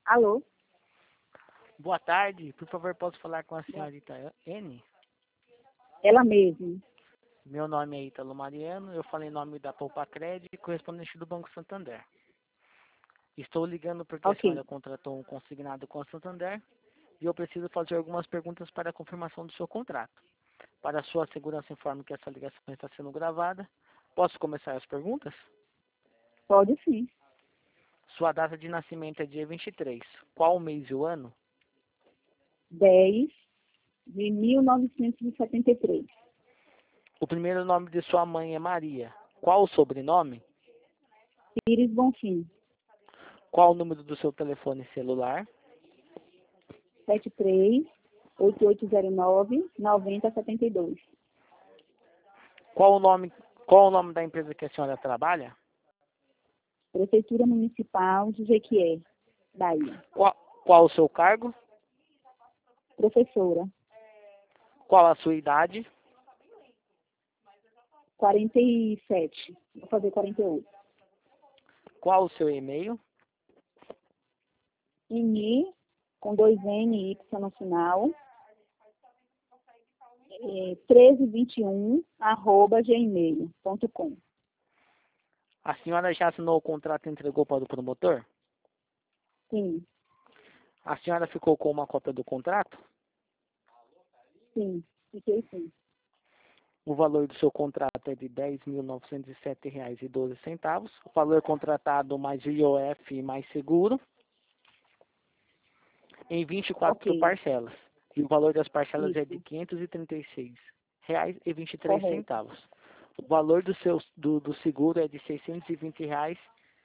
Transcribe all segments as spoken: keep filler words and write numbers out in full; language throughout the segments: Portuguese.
Alô? Boa tarde, por favor, posso falar com a senhorita N? Ela mesma. Meu nome é Ítalo Mariano, eu falo em nome da Poupa Crédito, correspondente do Banco Santander. Estou ligando porque Ok. a senhora contratou um consignado com a Santander e eu preciso fazer algumas perguntas para a confirmação do seu contrato. Para a sua segurança, informo que essa ligação está sendo gravada. Posso começar as perguntas? Pode sim. Sua data de nascimento é dia vinte e três. Qual o mês e o ano? dez de mil novecentos e setenta e três. O primeiro nome de sua mãe é Maria. Qual o sobrenome? Pires Bonfim. Qual o número do seu telefone celular? sete três oito oito zero nove nove zero sete dois. Qual o nome, qual o nome da empresa que a senhora trabalha? Prefeitura Municipal de Jequié, Bahia. Qual, qual o seu cargo? Professora. Qual a sua idade? quarenta e sete. Vou fazer quarenta e oito. Qual o seu e-mail? N com dois N e Y no final. É, treze vinte e um arroba gmail ponto com. A senhora já assinou o contrato e entregou para o promotor? Sim, A senhora ficou com uma cópia do contrato? sim, fiquei sim. O valor do seu contrato é de dez mil novecentos e sete reais e doze centavos. O valor contratado mais I O F mais seguro em vinte e quatro Ok, parcelas. E o valor das parcelas é de isso, quinhentos e trinta e seis reais e vinte e três correto. centavos. O valor do seu do, do seguro é de seiscentos e vinte reais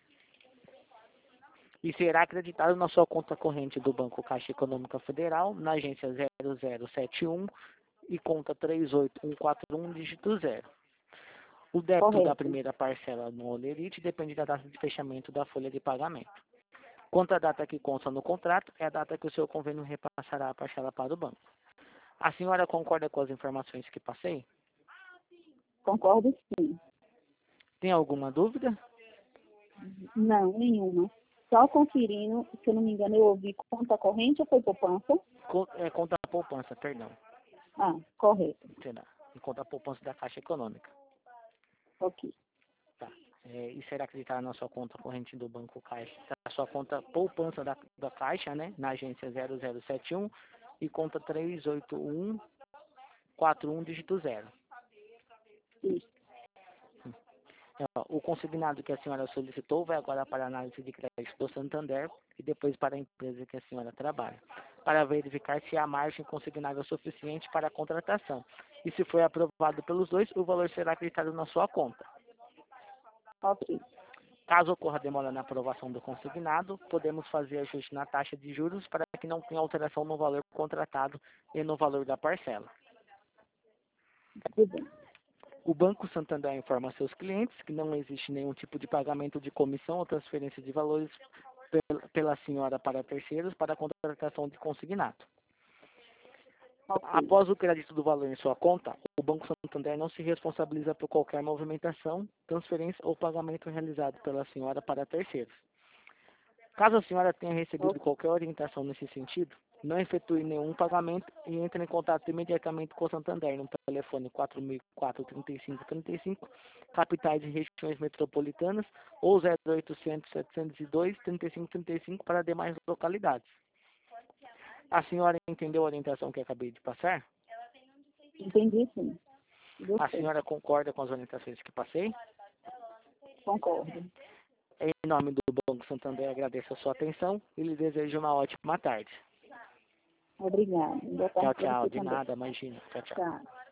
e será acreditado na sua conta corrente do Banco Caixa Econômica Federal, na agência zero zero sete um e conta três oito um quatro um, dígito zero. O débito da Correto. primeira parcela no Olerite depende da data de fechamento da folha de pagamento. Quanto à data que consta no contrato, é a data que o seu convênio repassará a parcela para o banco. A senhora concorda com as informações que passei? Concordo sim. Tem alguma dúvida? Não, nenhuma. Só conferindo, se eu não me engano, eu ouvi conta corrente ou foi poupança? Co- é, conta a poupança, perdão. Ah, correto. Será? E conta a poupança da Caixa Econômica. Ok. Tá. É, e será acreditada na sua conta corrente do Banco Caixa, na sua conta poupança da, da Caixa, né? Na agência zero zero sete um e conta três oito um quatro um, dígito zero. Isso. Ó, o consignado que a senhora solicitou vai agora para a análise de crédito do Santander e depois para a empresa que a senhora trabalha, para verificar se a margem consignável é suficiente para a contratação. E se for aprovado pelos dois, o valor será acreditado na sua conta. Ok. Caso ocorra demora na aprovação do consignado, podemos fazer ajuste na taxa de juros para que não tenha alteração no valor contratado e no valor da parcela. Tudo bem. O Banco Santander informa a seus clientes que não existe nenhum tipo de pagamento de comissão ou transferência de valores pela senhora para terceiros para a contratação de consignado. Ok. Após o crédito do valor em sua conta, o Banco Santander não se responsabiliza por qualquer movimentação, transferência ou pagamento realizado pela senhora para terceiros. Caso a senhora tenha recebido Ok. qualquer orientação nesse sentido, não efetue nenhum pagamento e entre em contato imediatamente com o Santander no telefone quatro mil e quatro, trinta e cinco, trinta e cinco, capitais e regiões metropolitanas, ou zero oitocentos, setecentos e dois, trinta e cinco, trinta e cinco para demais localidades. A senhora entendeu a orientação que acabei de passar? Entendi sim. Deu A certo. senhora concorda com as orientações que passei? Concordo. Em nome do Banco Santander, agradeço a sua atenção e lhe desejo uma ótima tarde. Obrigada. Boa Tchau, tarde para tchau. você De também. nada, imagina. Tchau, tchau. Tchau.